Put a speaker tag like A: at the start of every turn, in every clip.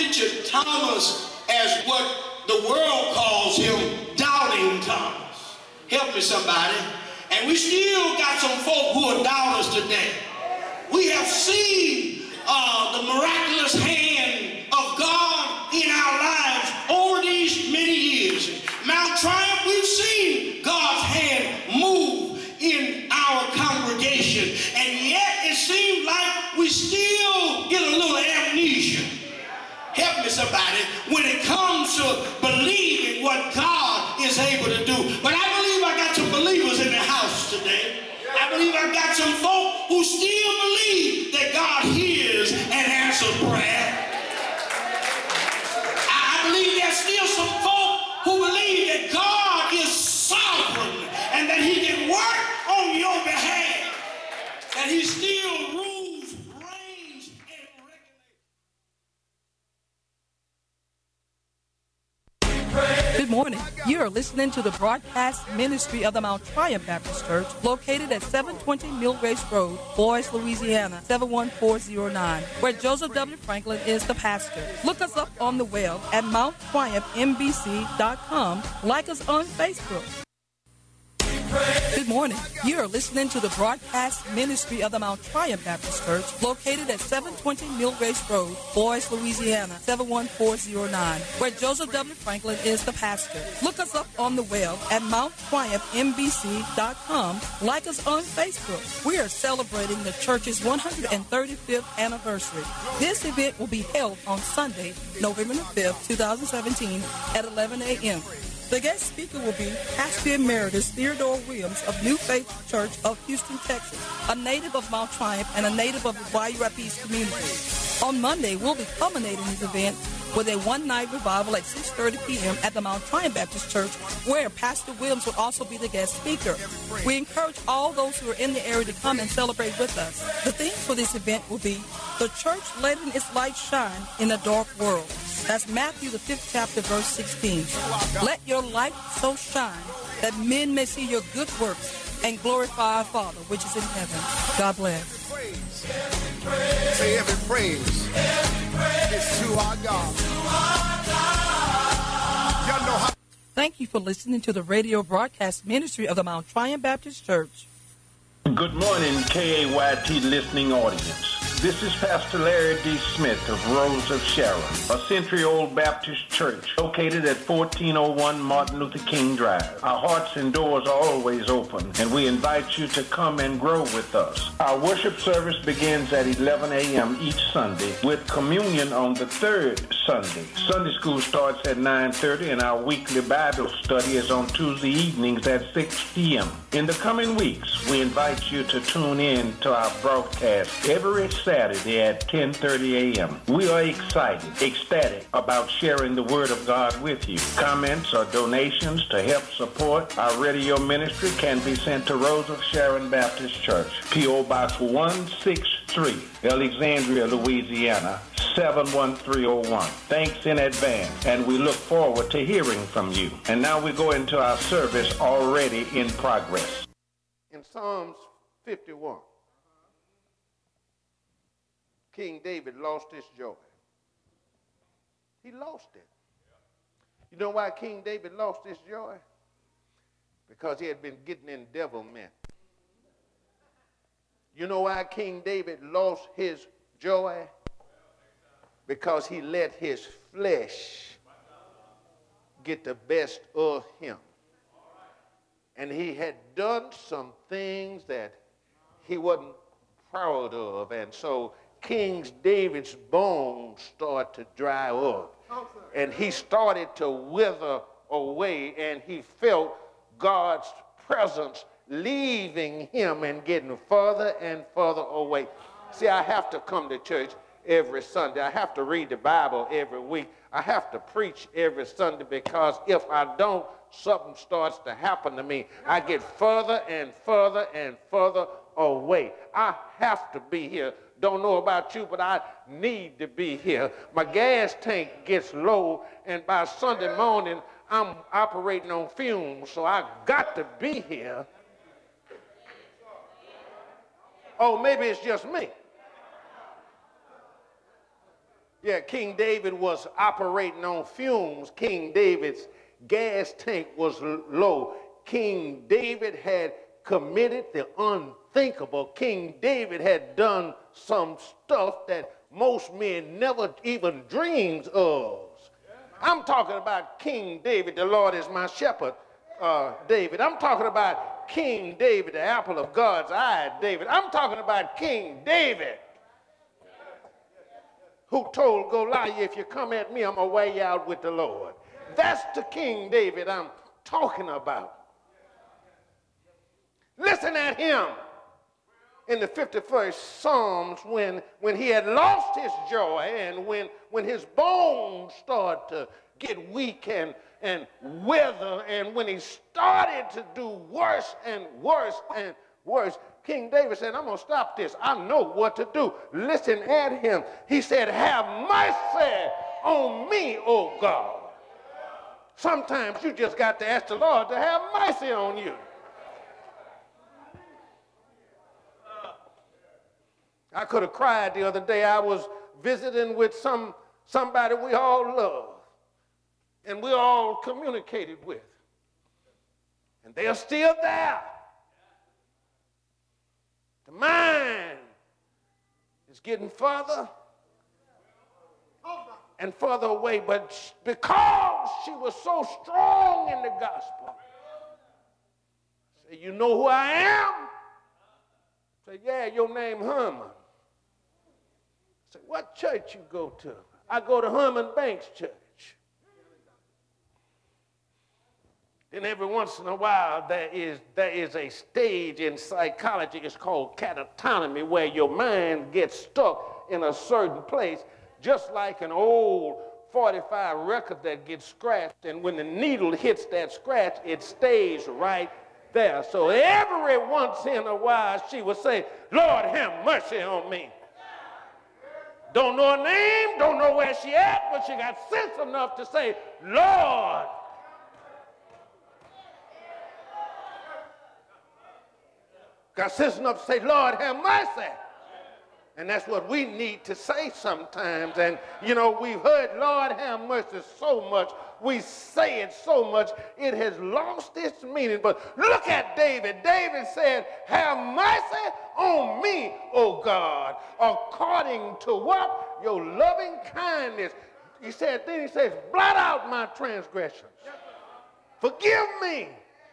A: pictured Thomas as what the world calls him, doubting Thomas. Help me, somebody. And we still got some folk who are doubters today. We have seen the miraculous hand of God in our lives over these many years. Mount Triumph, we've seen God's hand move in our congregation, and yet it seems like we still get a little amnesia. Help me, somebody, when it comes to believing what God is able to do. But I believe I got some believers in the house today. I believe I got some folk who still believe that God hears and answers prayer. I believe there's still some folk who believe that God is sovereign and that he can work on your behalf, that he still rules, reigns, and regulates.
B: Good morning. You are listening to the broadcast ministry of the Mount Triumph Baptist Church, located at 720 Mill Race Road, Boys, Louisiana, 71409, where Joseph W. Franklin is the pastor. Look us up on the web at mounttriumphmbc.com. Like us on Facebook. Good morning. You are listening to the broadcast ministry of the Mount Triumph Baptist Church, located at 720 Mill Race Road, Boys, Louisiana, 71409, where Joseph W. Franklin is the pastor. Look us up on the web at mounttriumphmbc.com. Like us on Facebook. We are celebrating the church's 135th anniversary. This event will be held on Sunday, November the 5th, 2017, at 11 a.m. The guest speaker will be Pastor Emeritus Theodore Williams of New Faith Church of Houston, Texas, a native of Mount Triumph and a native of the Bayou Rapids community. On Monday, we'll be culminating this event with a one-night revival at 6:30 p.m. at the Mount Triumph Baptist Church, where Pastor Williams will also be the guest speaker. We encourage all those who are in the area to come and celebrate with us. The theme for this event will be The Church Letting Its Light Shine in a Dark World. That's Matthew, the 5th chapter, verse 16. Let your light so shine that men may see your good works and glorify our Father, which is in heaven. God bless.
C: Say every praise is to our God. Y'all know how.
B: Thank you for listening to the radio broadcast ministry of the Mount Triumph Baptist Church.
D: Good morning, KAYT listening audience. This is Pastor Larry D. Smith of Rose of Sharon, a century-old Baptist church located at 1401 Martin Luther King Drive. Our hearts and doors are always open, and we invite you to come and grow with us. Our worship service begins at 11 a.m. each Sunday, with communion on the third Sunday. Sunday school starts at 9:30, and our weekly Bible study is on Tuesday evenings at 6 p.m. In the coming weeks, we invite you to tune in to our broadcast every Saturday at 10:30 a.m. We are excited, ecstatic about sharing the Word of God with you. Comments or donations to help support our radio ministry can be sent to Rose of Sharon Baptist Church, P.O. Box 163, Alexandria, Louisiana, 71301. Thanks in advance, and we look forward to hearing from you. And now we go into our service already in progress.
C: In Psalms 51, King David lost his joy. He lost it. You know why King David lost his joy? Because he had been getting in devilment. You know why King David lost his joy? Because he let his flesh get the best of him. And he had done some things that he wasn't proud of. And so King David's bones started to dry up. And he started to wither away. And he felt God's presence leaving him and getting further and further away. See, I have to come to church every Sunday. I have to read the Bible every week. I have to preach every Sunday, because if I don't, something starts to happen to me. I get further and further and further away. I have to be here. Don't know about you, but I need to be here. My gas tank gets low, and by Sunday morning, I'm operating on fumes, so I got to be here. Oh, maybe it's just me. Yeah, King David was operating on fumes. King David's gas tank was low. King David had committed the unthinkable. King David had done some stuff that most men never even dreamed of. I'm talking about King David, the Lord is my shepherd, David. I'm talking about King David, the apple of God's eye, David. I'm talking about King David, who told Goliath, if you come at me, I'm going to wear you out with the Lord. That's the King David I'm talking about. Listen at him in the 51st Psalms when he had lost his joy and when his bones started to get weak and wither, and when he started to do worse and worse and worse, King David said, I'm going to stop this. I know what to do. Listen at him. He said, have mercy on me, O God. Sometimes you just got to ask the Lord to have mercy on you. I could have cried the other day. I was visiting with somebody we all love and we all communicated with. And they are still there. The mind is getting further and further away, but because she was so strong in the gospel, say, you know who I am? Say, yeah, your name Herman. Say, what church you go to? I go to Herman Banks Church. Then every once in a while there is a stage in psychology, it's called catatomy, where your mind gets stuck in a certain place, just like an old 45 record that gets scratched, and when the needle hits that scratch, it stays right there. So every once in a while she would say, Lord, have mercy on me. Don't know her name, don't know where she at, but she got sense enough to say, Lord. Got sense enough to say, Lord, have mercy. And that's what we need to say sometimes. And, you know, we've heard Lord have mercy so much. We say it so much, it has lost its meaning. But look at David. David said, have mercy on me, O God, according to what? Your loving kindness. He said, then he says, blot out my transgressions. Forgive me.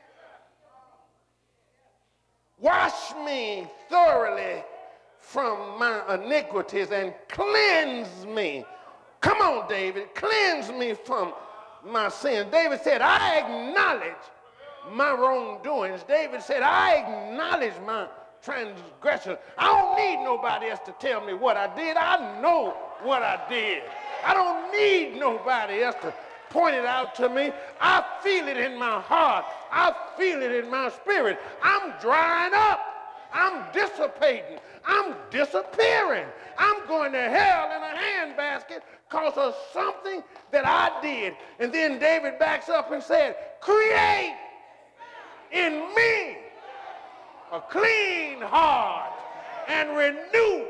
C: Wash me thoroughly from my iniquities and cleanse me. Come on, David, cleanse me from my sins. David said, I acknowledge my wrongdoings. David said, I acknowledge my transgressions. I don't need nobody else to tell me what I did. I know what I did. I don't need nobody else to point it out to me. I feel it in my heart. I feel it in my spirit. I'm drying up. I'm dissipating. I'm disappearing. I'm going to hell in a handbasket because of something that I did. And then David backs up and said, create in me a clean heart and renew.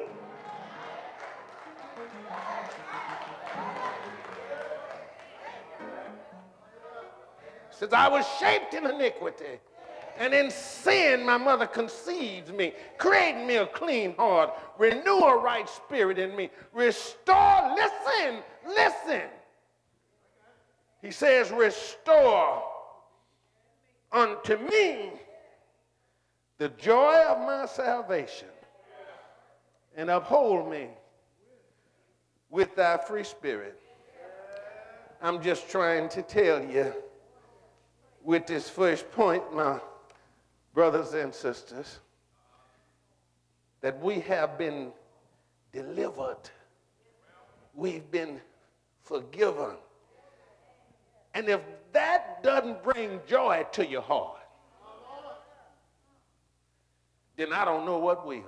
C: Says, I was shaped in iniquity, and in sin my mother conceived me. Create in me a clean heart, renew a right spirit in me, restore, listen. He says, restore unto me the joy of my salvation, and uphold me with thy free spirit. I'm just trying to tell you, with this first point, my brothers and sisters, that we have been delivered. We've been forgiven. And if that doesn't bring joy to your heart, then I don't know what will.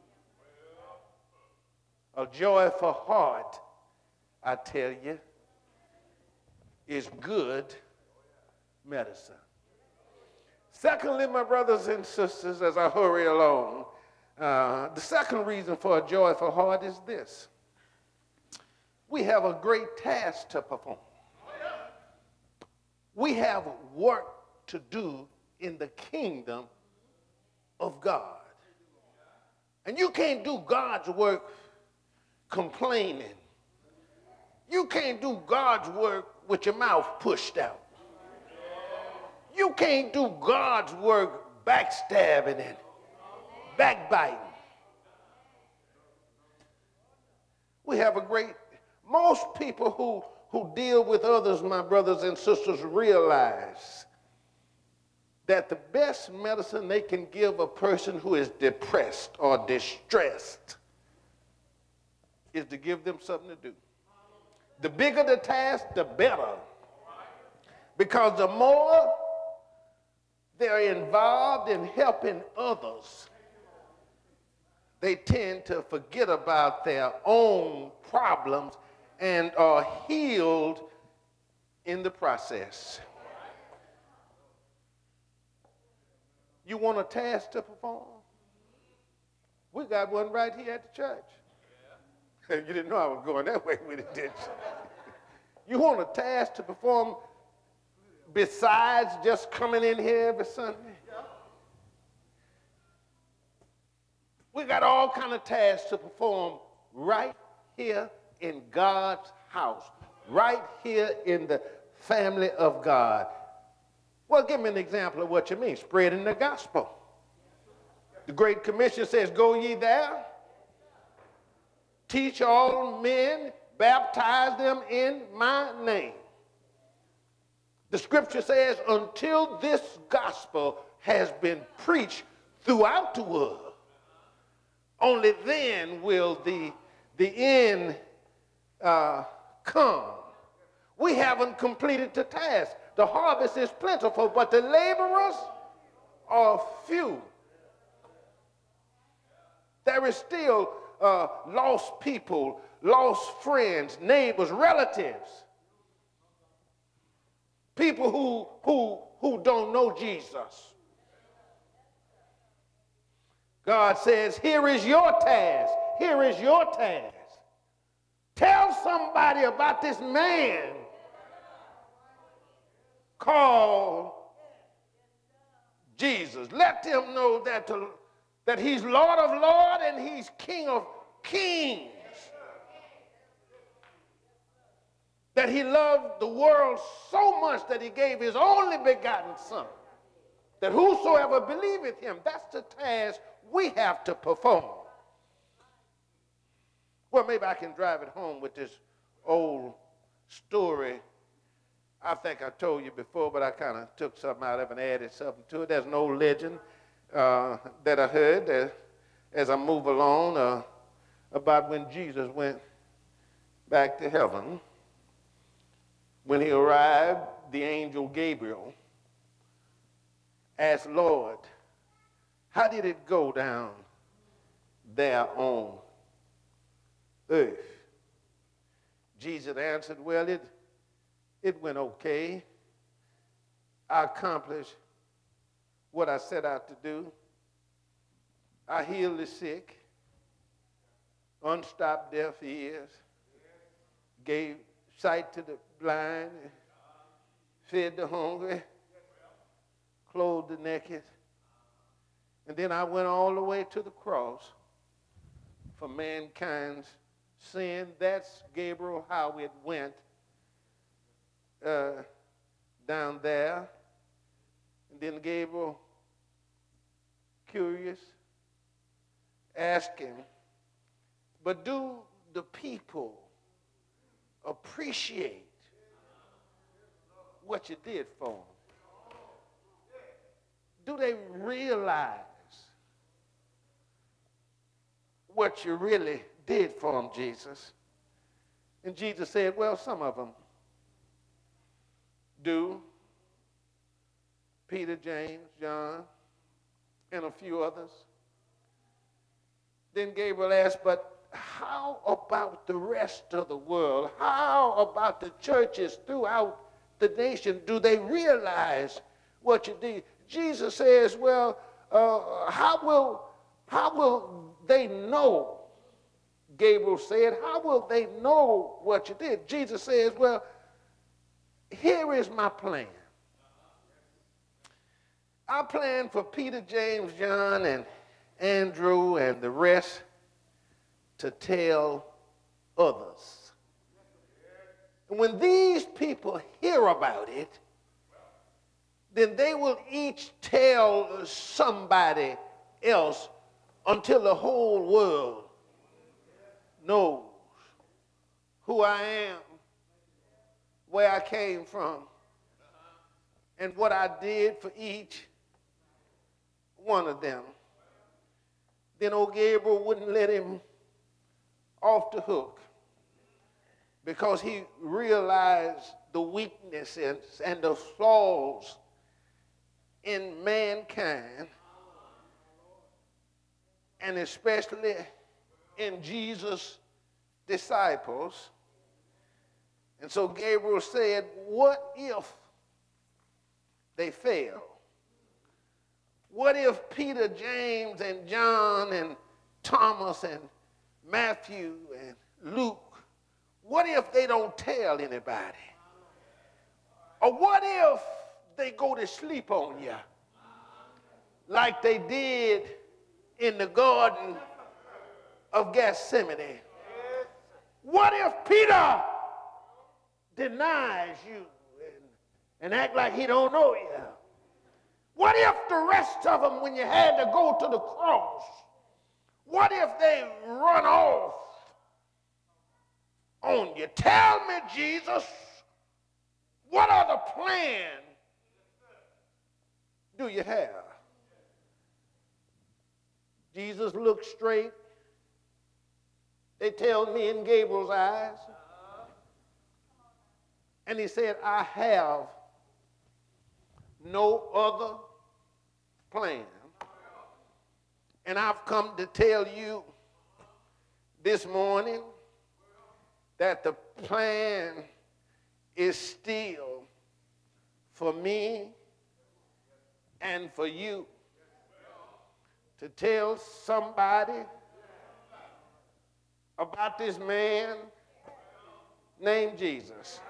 C: A joyful heart, I tell you, is good medicine. Secondly, my brothers and sisters, as I hurry along, the second reason for a joyful heart is this. We have a great task to perform. We have work to do in the kingdom of God. And you can't do God's work complaining. You can't do God's work with your mouth pushed out. You can't do God's work backstabbing and backbiting. We have a great, most people who deal with others, my brothers and sisters, realize that the best medicine they can give a person who is depressed or distressed is to give them something to do. The bigger the task, the better. Because the more they're involved in helping others, they tend to forget about their own problems and are healed in the process. You want a task to perform? We got one right here at the church. You didn't know I was going that way with it, did you? You want a task to perform besides just coming in here every Sunday? We got all kind of tasks to perform right here in God's house, right here in the family of God. Well, give me an example of what you mean, spreading the gospel. The Great Commission says, go ye there, teach all men, baptize them in my name. The scripture says, until this gospel has been preached throughout the world, only then will the end come. We haven't completed the task. The harvest is plentiful, but the laborers are few. There is still lost people, lost friends, neighbors, relatives, people who don't know Jesus. God says, here is your task. Here is your task. Tell somebody about this man called Jesus. Let them know that he's Lord of Lords and he's King of Kings. That he loved the world so much that he gave his only begotten Son. That whosoever believeth him, that's the task we have to perform. Well, maybe I can drive it home with this old story. I think I told you before, but I kind of took something out of it and added something to it. There's an old legend that I heard as I move along about when Jesus went back to heaven. When he arrived, the angel Gabriel asked, Lord, how did it go down there on earth? Jesus answered, well, it went okay. I accomplished what I set out to do. I healed the sick, unstopped deaf ears, gave sight to the blind, fed the hungry, clothed the naked. And then I went all the way to the cross for mankind's sin. That's, Gabriel, how it went down there. And then Gabriel, curious, asked him, but do the people appreciate what you did for them? Do they realize what you really did for them, Jesus? And Jesus said, well, some of them do. Peter, James, John, and a few others. Then Gabriel asked, but how about the rest of the world? How about the churches throughout the nation? Do they realize what you did? Jesus says, well, how will they know Gabriel said, how will they know what you did? Jesus says, well, here is my plan. I plan for Peter, James, John, and Andrew, and the rest to tell others. And when these people hear about it, then they will each tell somebody else until the whole world knows who I am, where I came from, and what I did for each one of them. Then old Gabriel wouldn't let him off the hook because he realized the weaknesses and the flaws in mankind, and especially in Jesus' disciples. And so Gabriel said, what if they fail? What if Peter, James, and John, and Thomas, and Matthew, and Luke, what if they don't tell anybody? Or what if they go to sleep on you like they did in the Garden of Gethsemane? What if Peter denies you and act like he don't know you? What if the rest of them, when you had to go to the cross, what if they run off on you? Tell me, Jesus, what other plan do you have? Jesus looked straight, they tell me, in Gabriel's eyes, and he said, I have no other plan. And I've come to tell you this morning that the plan is still for me and for you to tell somebody about this man named Jesus.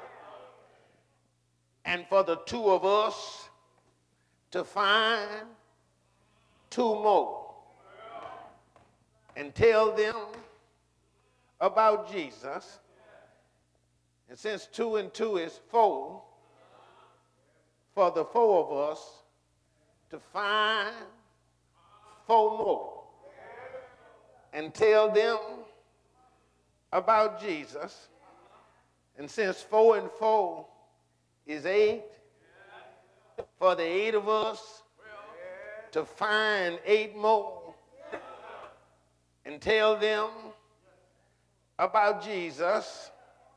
C: And for the two of us to find two more and tell them about Jesus. And since 2 and 2 is 4, for the 4 of us to find 4 more and tell them about Jesus. And since 4 and 4 is 8, for the 8 of us to find 8 more and tell them about Jesus.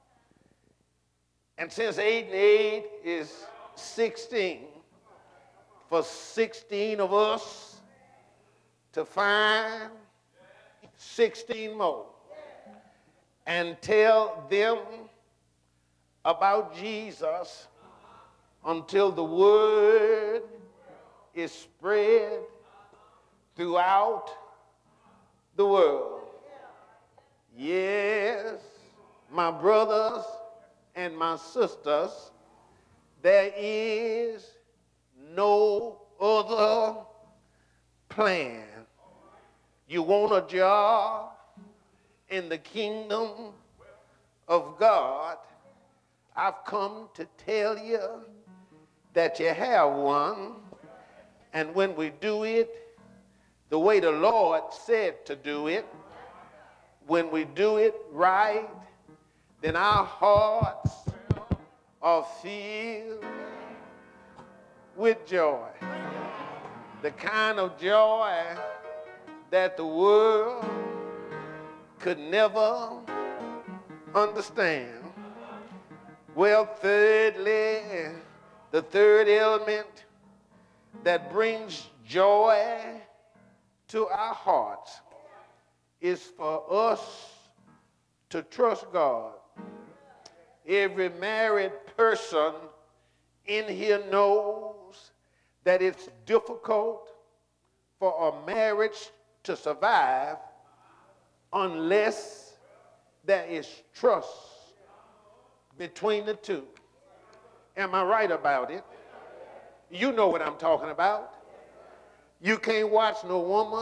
C: And since 8 and 8 is 16, for 16 of us to find 16 more and tell them about Jesus until the word is spread throughout the world. Yes, my brothers and my sisters, there is no other plan. You want a job in the kingdom of God? I've come to tell you that you have one, and when we do it the way the Lord said to do it, when we do it right, then our hearts are filled with joy. The kind of joy that the world could never understand. Well, thirdly, the third element that brings joy to our hearts is for us to trust God. Every married person in here knows that it's difficult for a marriage to survive unless there is trust between the two. Am I right about it? You know what I'm talking about. You can't watch no woman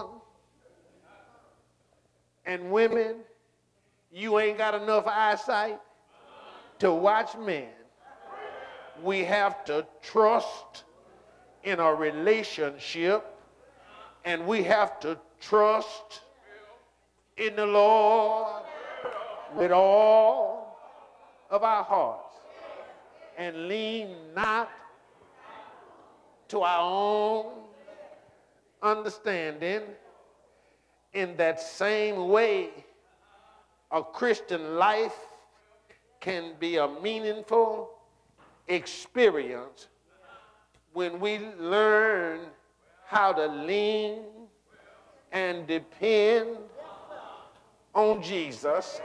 C: and women. You ain't got enough eyesight to watch men. We have to trust in a relationship, and we have to trust in the Lord with all of our hearts and lean not to our own understanding. In that same way, a Christian life can be a meaningful experience when we learn how to lean and depend on Jesus.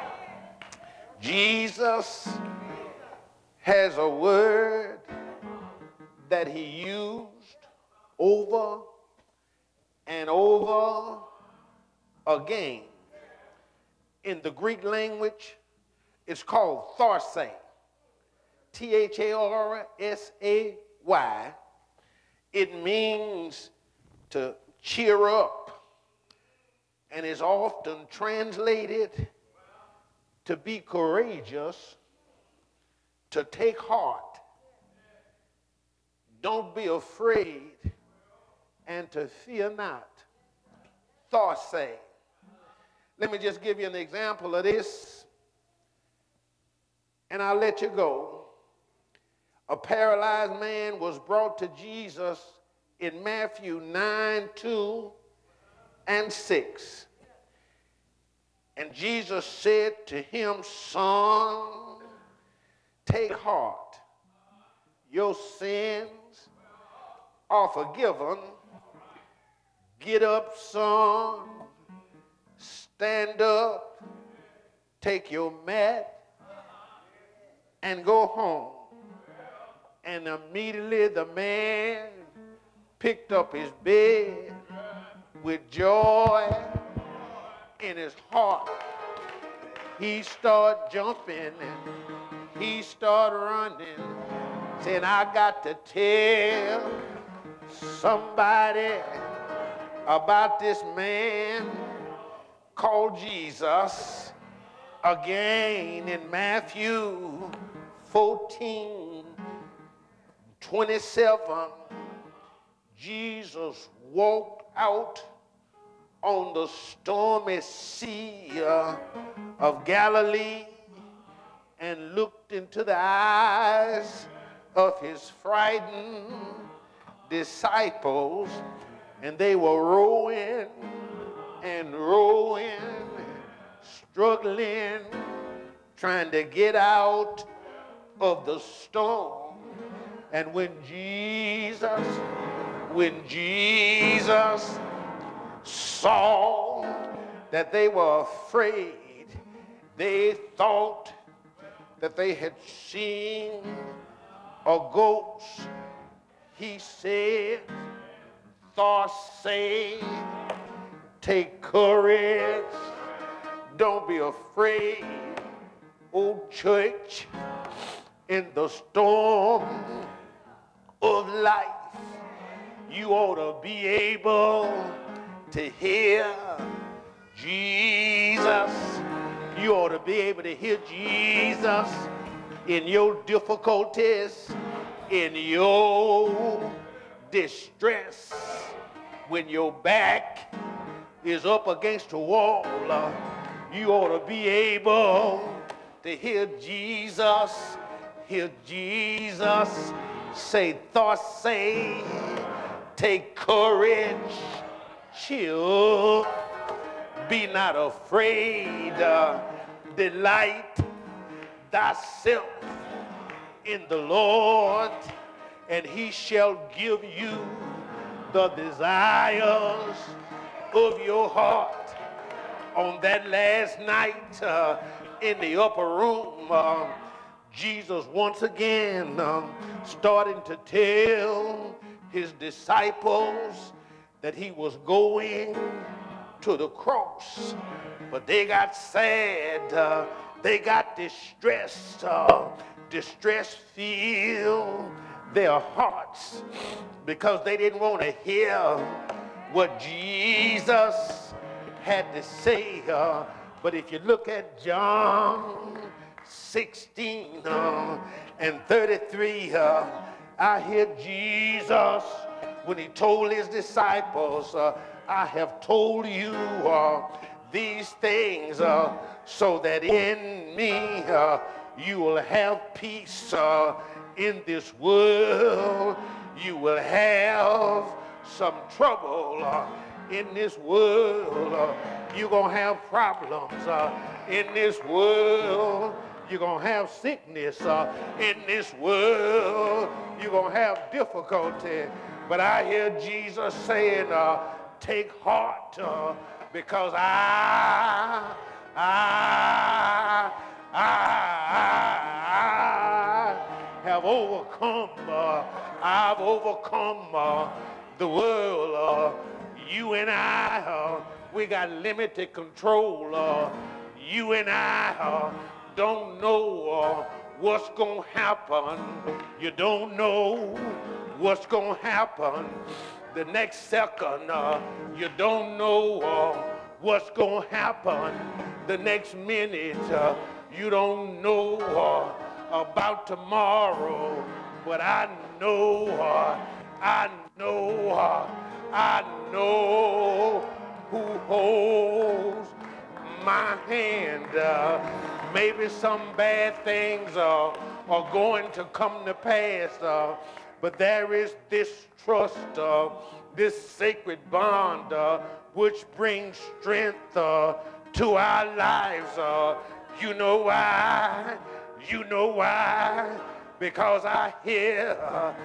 C: Jesus has a word that he used over and over again. In the Greek language, it's called tharsay. Tharsay. It means to cheer up and is often translated to be courageous, to take heart. Don't be afraid, and to fear not. Tharsay. Let me just give you an example of this, and I'll let you go. A paralyzed man was brought to Jesus in Matthew 9:2-6. And Jesus said to him, "Son, take heart. Your sins are forgiven. Get up, son. Stand up. Take your mat and go home." And immediately the man picked up his bed with joy in his heart. He started jumping and he started running, saying, "I got to tell somebody about this man called Jesus." Again in Matthew 14:27, Jesus walked out on the stormy sea of Galilee and looked into the eyes of his frightened disciples, and they were rowing and rowing, struggling, trying to get out of the storm. And when Jesus saw that they were afraid, they thought that they had seen a ghost. He said, "Tharsay, take courage. Don't be afraid." Oh, church, in the storm of life, you ought to be able to hear Jesus. You ought to be able to hear Jesus in your difficulties, in your distress, when your back is up against a wall. You ought to be able to hear Jesus say, "Tharsay, take courage, chill, be not afraid, delight thyself in the Lord, and he shall give you the desires of your heart." On that last night in the upper room, Jesus once again starting to tell his disciples that he was going to the cross. But they got sad, they got distressed, distress filled their hearts because they didn't want to hear what Jesus had to say. But if you look at John 16 and 33, I hear Jesus when he told his disciples, I have told you these things so that in me you will have peace. In this world you will have some trouble. In this world you're going to have problems. In this world you're going to have sickness. In this world you're going to have difficulty. But I hear Jesus saying, take heart, because I have overcome. I've overcome the world. You and I, we got limited control. You and I don't know what's going to happen. You don't know what's going to happen the next second. You don't know what's going to happen the next minute. You don't know about tomorrow. But I know who holds my hand. Maybe some bad things are going to come to pass, but there is this trust, this sacred bond, which brings strength to our lives. You know why? You know why? Because I hear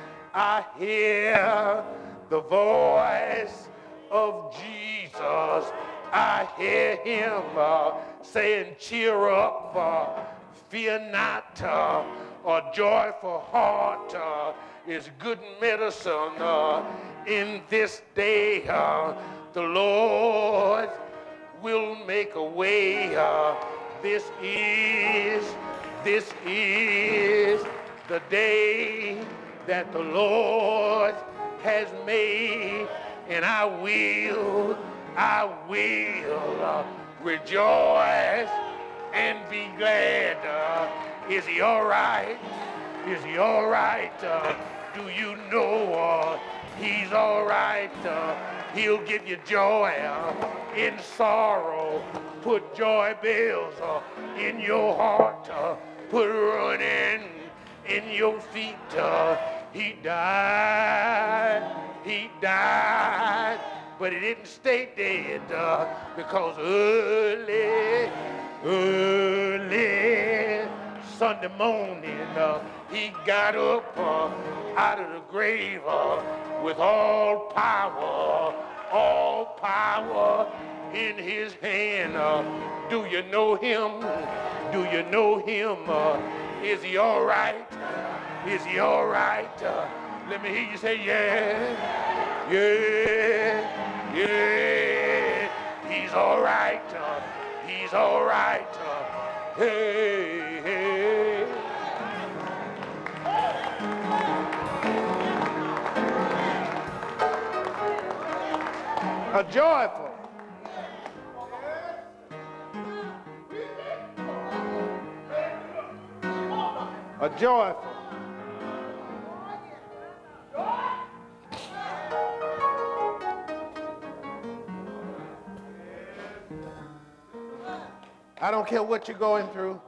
C: the voice of Jesus. I hear him saying, cheer up, fear not, a joyful heart is good medicine. In this day, the Lord will make a way. This is the day that the Lord has made, and I will rejoice and be glad. Is he all right? Is he all right? Do you know he's all right? He'll give you joy in sorrow. Put joy bells in your heart. Put running in your feet. He died, but he didn't stay dead, because early Sunday morning he got up out of the grave with all power in his hand. Do you know him? Do you know him? Is he all right? Is he all right? Let me hear you say, yeah, yeah, yeah. He's all right. He's all right. Hey, hey. A joyful. A joyful. I don't care what you're going through,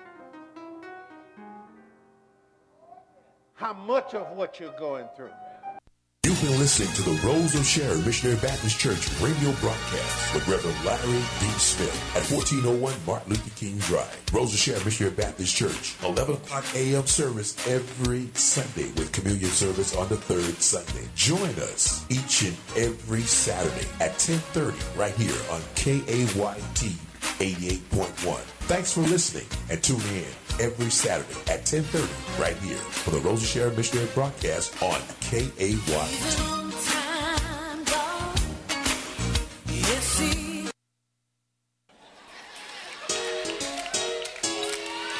C: how much of what you're going through.
E: You've been listening to the Rose of Sharon Missionary Baptist Church radio broadcast with Reverend Larry D. Smith at 1401 Martin Luther King Drive. Rose of Sharon Missionary Baptist Church, 11 o'clock a.m. service every Sunday with communion service on the third Sunday. Join us each and every Saturday at 10:30 right here on KAYT 88.1. Thanks for listening and tune in every Saturday at 10:30 right here for the Rose of Sharon Missionary broadcast on KAYT.